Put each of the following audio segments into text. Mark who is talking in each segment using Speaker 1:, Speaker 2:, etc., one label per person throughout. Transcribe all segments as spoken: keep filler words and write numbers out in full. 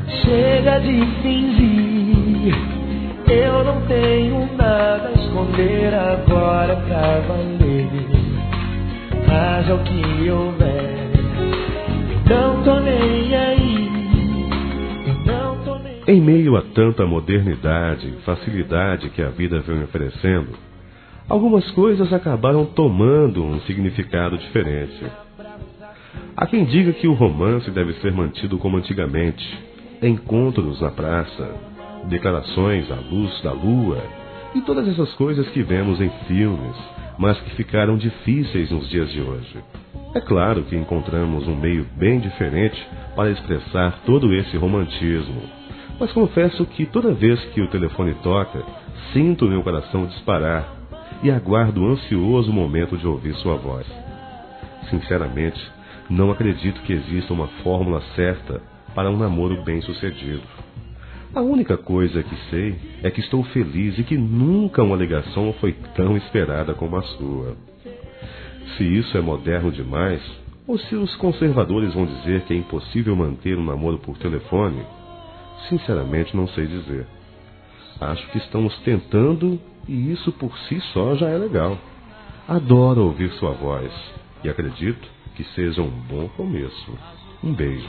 Speaker 1: Chega de fingir, eu não tenho nada a esconder agora pra valer. Haja o que houver, não tô nem aí, não tô nem...
Speaker 2: Em meio a tanta modernidade e facilidade que a vida vem oferecendo, algumas coisas acabaram tomando um significado diferente. Há quem diga que o romance deve ser mantido como antigamente, encontros na praça, declarações à luz da lua e todas essas coisas que vemos em filmes, mas que ficaram difíceis nos dias de hoje. É claro que encontramos um meio bem diferente para expressar todo esse romantismo, mas confesso que toda vez que o telefone toca, sinto meu coração disparar e aguardo o ansioso momento de ouvir sua voz. Sinceramente, não acredito que exista uma fórmula certa para um namoro bem-sucedido. A única coisa que sei é que estou feliz e que nunca uma ligação foi tão esperada como a sua. Se isso é moderno demais, ou se os conservadores vão dizer que é impossível manter um namoro por telefone, sinceramente não sei dizer. Acho que estamos tentando e isso por si só já é legal. Adoro ouvir sua voz e acredito que seja um bom começo. Um beijo.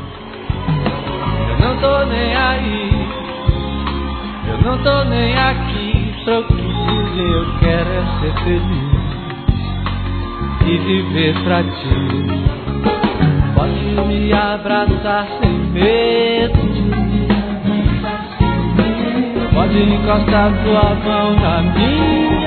Speaker 1: Eu não tô nem aí, eu não tô nem aqui pra o que dizer, eu quero é ser feliz e viver pra ti. Pode me abraçar sem medo, pode encostar tua mão na minha.